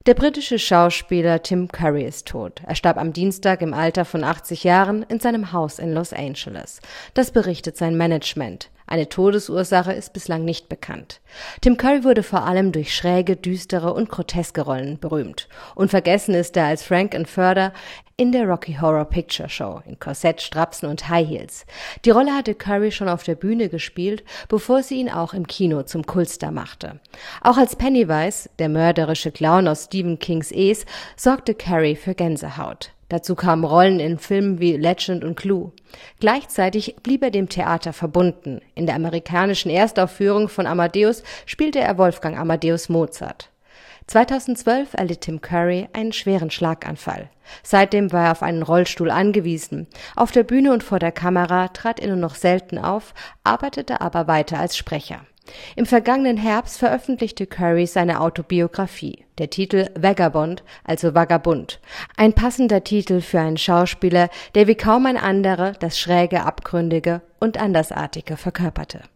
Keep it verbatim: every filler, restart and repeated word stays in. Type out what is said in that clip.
Der britische Schauspieler Tim Curry ist tot. Er starb am Dienstag im Alter von achtzig Jahren in seinem Haus in Los Angeles. Das berichtet sein Management. Eine Todesursache ist bislang nicht bekannt. Tim Curry wurde vor allem durch schräge, düstere und groteske Rollen berühmt. Unvergessen ist er als Frank-N-Furter in der Rocky Horror Picture Show, in Korsett, Strapsen und High Heels. Die Rolle hatte Curry schon auf der Bühne gespielt, bevor sie ihn auch im Kino zum Kultstar machte. Auch als Pennywise, der mörderische Clown aus Stephen Kings Es, sorgte Curry für Gänsehaut. Dazu kamen Rollen in Filmen wie Legend und Clue. Gleichzeitig blieb er dem Theater verbunden. In der amerikanischen Erstaufführung von Amadeus spielte er Wolfgang Amadeus Mozart. zweitausendzwölf erlitt Tim Curry einen schweren Schlaganfall. Seitdem war er auf einen Rollstuhl angewiesen. Auf der Bühne und vor der Kamera trat er nur noch selten auf, arbeitete aber weiter als Sprecher. Im vergangenen Herbst veröffentlichte Curry seine Autobiografie. Der Titel Vagabond, also Vagabund. Ein passender Titel für einen Schauspieler, der wie kaum ein anderer das Schräge, Abgründige und Andersartige verkörperte.